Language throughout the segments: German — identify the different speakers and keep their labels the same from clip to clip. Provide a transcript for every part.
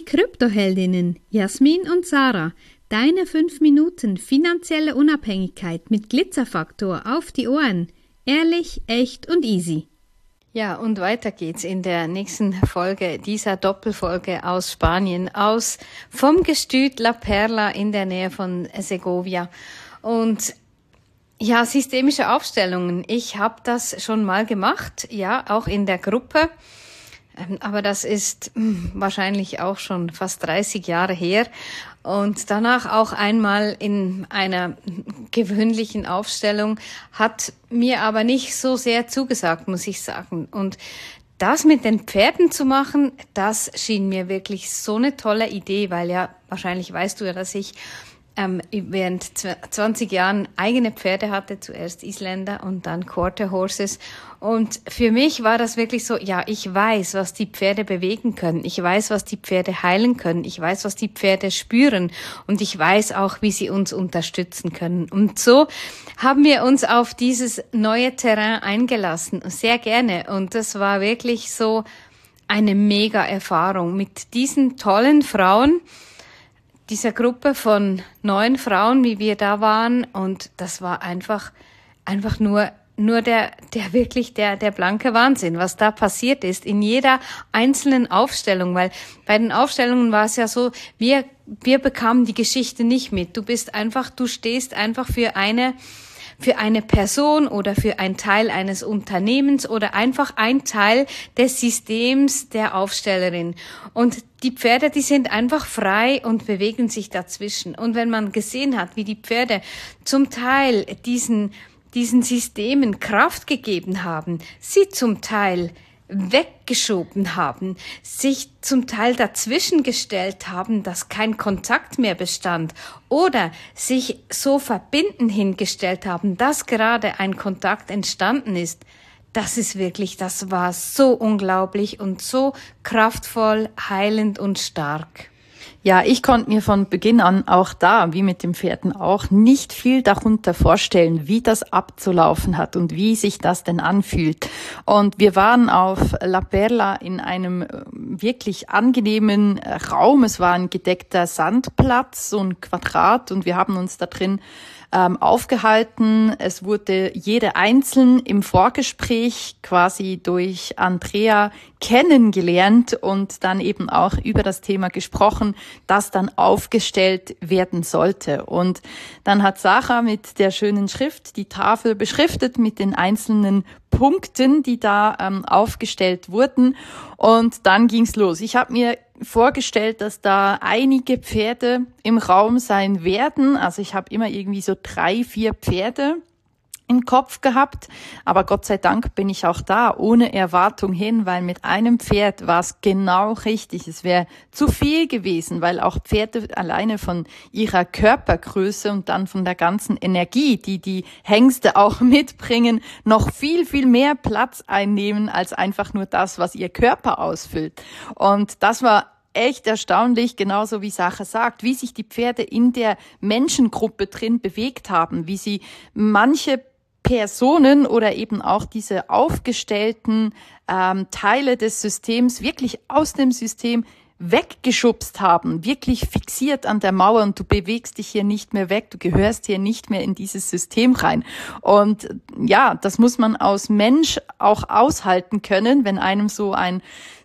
Speaker 1: Kryptoheldinnen Jasmin und Sarah, deine 5 Minuten finanzielle Unabhängigkeit mit Glitzerfaktor auf die Ohren. Ehrlich, echt und easy.
Speaker 2: Ja, und weiter geht's in der nächsten Folge dieser Doppelfolge aus Spanien, vom Gestüt La Perla in der Nähe von Segovia. Und ja, systemische Aufstellungen. Ich habe das schon mal gemacht, ja, auch in der Gruppe. Aber das ist wahrscheinlich auch schon fast 30 Jahre her. Und danach auch einmal in einer gewöhnlichen Aufstellung, hat mir aber nicht so sehr zugesagt, muss ich sagen. Und das mit den Pferden zu machen, das schien mir wirklich so eine tolle Idee, weil ja, wahrscheinlich weißt du ja, dass ich während 20 Jahren eigene Pferde hatte, zuerst Isländer und dann Quarter Horses. Und für mich war das wirklich so, ja, ich weiß, was die Pferde bewegen können. Ich weiß, was die Pferde heilen können. Ich weiß, was die Pferde spüren. Und ich weiß auch, wie sie uns unterstützen können. Und so haben wir uns auf dieses neue Terrain eingelassen. Sehr gerne. Und das war wirklich so eine mega Erfahrung mit diesen tollen Frauen, dieser Gruppe von 9 Frauen, wie wir da waren, und das war einfach nur der blanke Wahnsinn, was da passiert ist in jeder einzelnen Aufstellung, weil bei den Aufstellungen war es ja so, wir bekamen die Geschichte nicht mit. Du stehst einfach für eine Person oder für einen Teil eines Unternehmens oder einfach ein Teil des Systems der Aufstellerin. Und die Pferde, die sind einfach frei und bewegen sich dazwischen. Und wenn man gesehen hat, wie die Pferde zum Teil diesen Systemen Kraft gegeben haben, sie zum Teil weggeschoben haben, sich zum Teil dazwischen gestellt haben, dass kein Kontakt mehr bestand oder sich so verbindend hingestellt haben, dass gerade ein Kontakt entstanden ist. Das war so unglaublich und so kraftvoll, heilend und stark.
Speaker 3: Ja, ich konnte mir von Beginn an auch da, wie mit den Pferden auch, nicht viel darunter vorstellen, wie das abzulaufen hat und wie sich das denn anfühlt. Und wir waren auf La Perla in einem wirklich angenehmen Raum. Es war ein gedeckter Sandplatz, so ein Quadrat, und wir haben uns da drin aufgehalten. Es wurde jede einzeln im Vorgespräch quasi durch Andrea kennengelernt und dann eben auch über das Thema gesprochen, das dann aufgestellt werden sollte. Und dann hat Sarah mit der schönen Schrift die Tafel beschriftet mit den einzelnen Punkten, die da aufgestellt wurden. Und dann ging's los. Ich habe mir vorgestellt, dass da einige Pferde im Raum sein werden. Also ich habe immer irgendwie so 3, 4 Pferde im Kopf gehabt, aber Gott sei Dank bin ich auch da ohne Erwartung hin, weil mit einem Pferd war es genau richtig. Es wäre zu viel gewesen, weil auch Pferde alleine von ihrer Körpergröße und dann von der ganzen Energie, die die Hengste auch mitbringen, noch viel, viel mehr Platz einnehmen als einfach nur das, was ihr Körper ausfüllt. Und das war echt erstaunlich, genauso wie Sache sagt, wie sich die Pferde in der Menschengruppe drin bewegt haben, wie sie manche Personen oder eben auch diese aufgestellten Teile des Systems wirklich aus dem System weggeschubst haben, wirklich fixiert an der Mauer, und du bewegst dich hier nicht mehr weg, du gehörst hier nicht mehr in dieses System rein. Und ja, das muss man als Mensch auch aushalten können, wenn einem so ein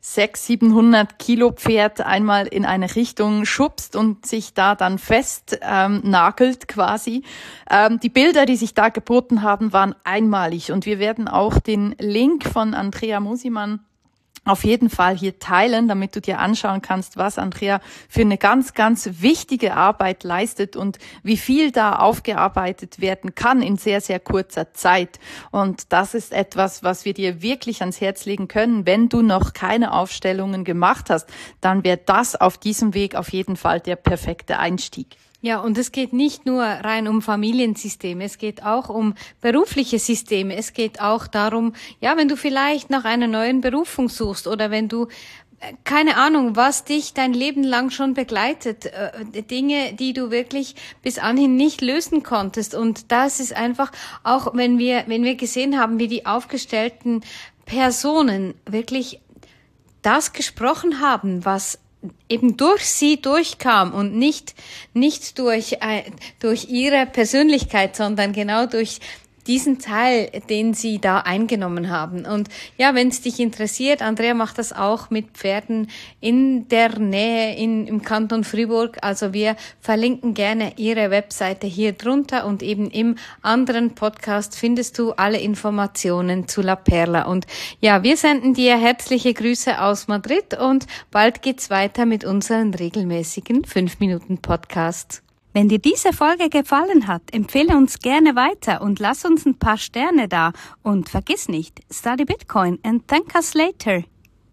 Speaker 3: 600-700 Kilo Pferd einmal in eine Richtung schubst und sich da dann fest nagelt quasi. Die Bilder, die sich da geboten haben, waren einmalig, und wir werden auch den Link von Andrea Mosimann auf jeden Fall hier teilen, damit du dir anschauen kannst, was Andrea für eine ganz, ganz wichtige Arbeit leistet und wie viel da aufgearbeitet werden kann in sehr, sehr kurzer Zeit. Und das ist etwas, was wir dir wirklich ans Herz legen können. Wenn du noch keine Aufstellungen gemacht hast, dann wäre das auf diesem Weg auf jeden Fall der perfekte Einstieg.
Speaker 2: Ja, und es geht nicht nur rein um Familiensysteme, es geht auch um berufliche Systeme. Es geht auch darum, ja, wenn du vielleicht nach einer neuen Berufung suchst oder wenn du, keine Ahnung, was dich dein Leben lang schon begleitet, Dinge, die du wirklich bis anhin nicht lösen konntest. Und das ist einfach auch, wenn wir gesehen haben, wie die aufgestellten Personen wirklich das gesprochen haben, was eben durch sie durchkam und nicht durch ihre Persönlichkeit, sondern genau durch diesen Teil, den sie da eingenommen haben. Und ja, wenn es dich interessiert, Andrea macht das auch mit Pferden in der Nähe im Kanton Fribourg. Also wir verlinken gerne ihre Webseite hier drunter und eben im anderen Podcast findest du alle Informationen zu La Perla. Und ja, wir senden dir herzliche Grüße aus Madrid und bald geht's weiter mit unseren regelmäßigen 5-Minuten-Podcasts. Wenn dir diese Folge gefallen hat, empfehle uns gerne weiter und lass uns ein paar Sterne da. Und vergiss nicht, study Bitcoin and thank us later.